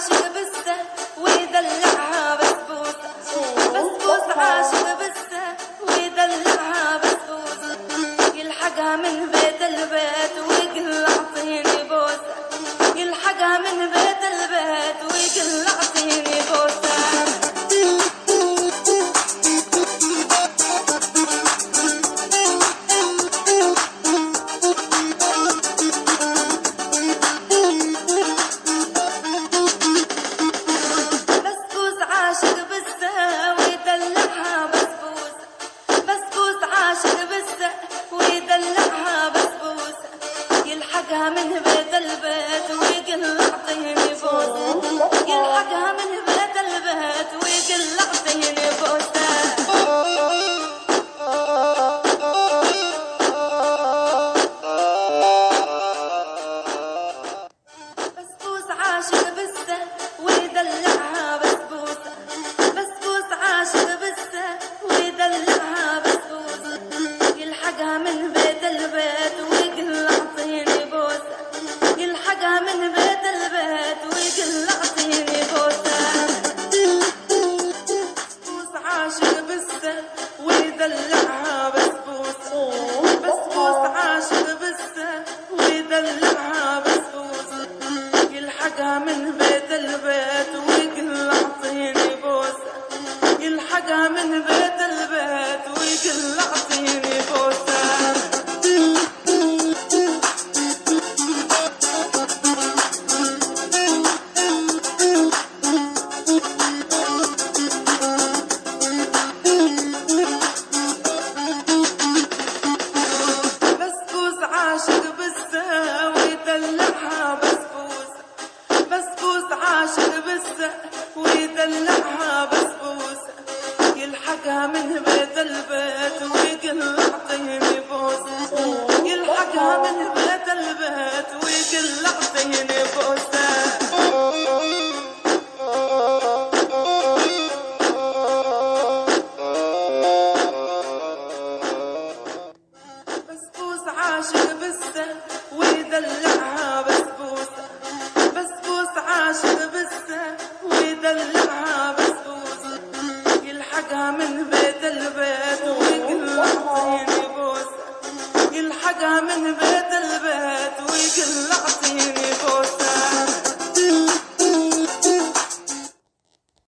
عاشق بسه ويدلعها بسبوسة، بسبوسة عاشق بسه ويدلعها بسبوسة، يلحقها من بيت البيت ويقول اعطيني بوسة، يلحقها من بيت البيت ويقول اعطيني بوسة. يلحقها من بيت البيت ويقول اعطيني بوسة، يلحقها من بيت البيت ويقول اعطيني بوسة. بسبوسة عاشق بسه ويدلعها بسبوسة، بسبوسة عاشق بسه ويدلعها بسبوسة، يلحقها من بيت البيت ويقول اعطيني بوسة، يلحقها من بيت البيت ويقول اعطيني بوسة. بسبوسة عاشق بسه ويدلعها بسبوسة، بسبوسة عاشق بسه ويدلعها بسبوسة، يلحقها من بيت البيت ويقول اعطيني بوسة، يلحقها من بيت البيت ويقول اعطيني بوسة. بسبوسة عاشق بسه ويدلعها بسبوسة، بسبوسة عاشق بسه ويدلعها بسبوسة، يلحقها من بيت البيت ويقول اعطيني بوسة، يلحقها من بيت البيت ويقول اعطيني بوسة. بسبوسة عاشق بسه ويدلعها بسبوسة، بسبوسة عاشق بسه ويدلعها بسبوسة، يلحقها من بيت البيت ويقول اعطيني بوسة، يلحقها من بيت البيت ويقول اعطيني بوسة.